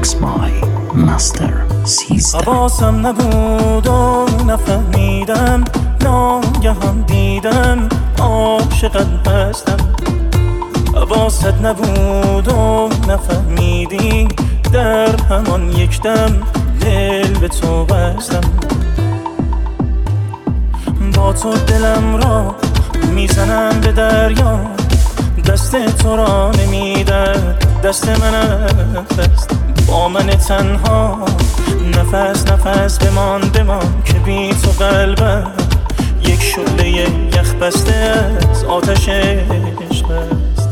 Remix by Master 13. حواسم نبود و نفهمیدم، ناگهان دیدم عاشقت هستم. حواست نبود و نفهمیدی، در همان یک دم دل به تو بستم. با تو دلم را میزنم به دریا، دست تو را نمیده دست من است. با من تنها نفس نفس بمان که بی تو قلبم یک شعله یخ بسته از آتش عشق است.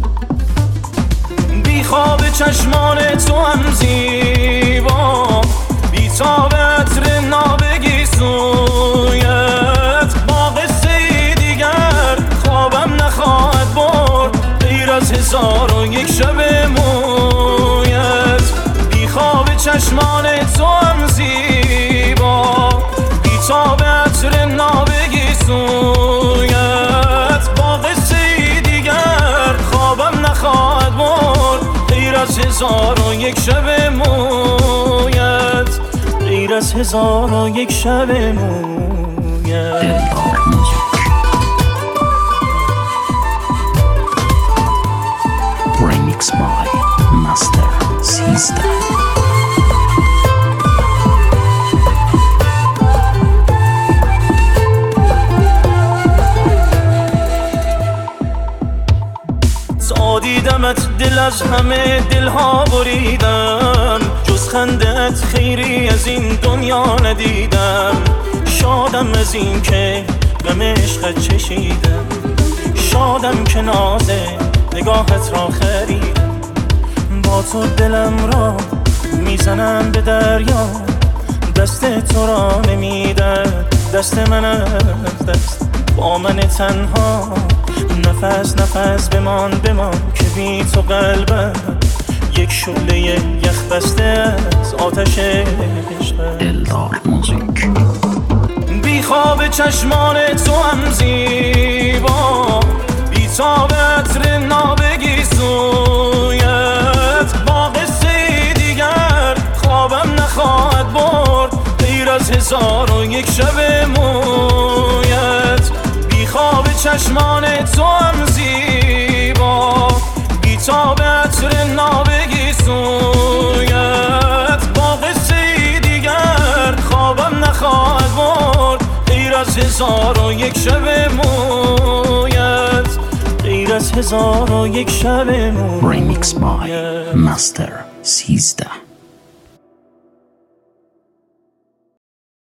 بی خواب چشمان تو هم زیبا، بی تاب عطر نابگی سویت. با قصه دیگر خوابم نخواهد برد غیر از 1001 شب مویت. بی خواب چشمان تو هم زیبا، بی تاب عطر نابگی سویت. با قصه دیگر خوابم نخواهد برد غیر از 1001 شب مویت، غیر از 1001 شب مویت. Remix by Master 13. تا دیدمت دل از همه دلها بریدم، جز خندت خیری از این دنیا ندیدم. شادم از این که غم عشقت چشیدم، شادم که ناز نگاهت را خریدم. با تو دلم را میزنم به دریا، دست تو را نمیده دست من از دست. با من تنها نفس نفس بمان که بی تو قلبم یک شعله یخ بسته از آتش عشق است. دلدار موزیک. بی خواب چشمان تو هم زیبا، بی تاب عطر نابگی سویت. با قصه دیگر خوابم نخواهد برد غیر از 1001 شب مویت. بی خواب چشمان تو هم زیبا، بی تاب عطر نابگی سویت. با قصه دیگر خوابم نخواهد برد غیر از 1001 شب مویت، غیر از 1001 شب مویت. Remix by Master 13.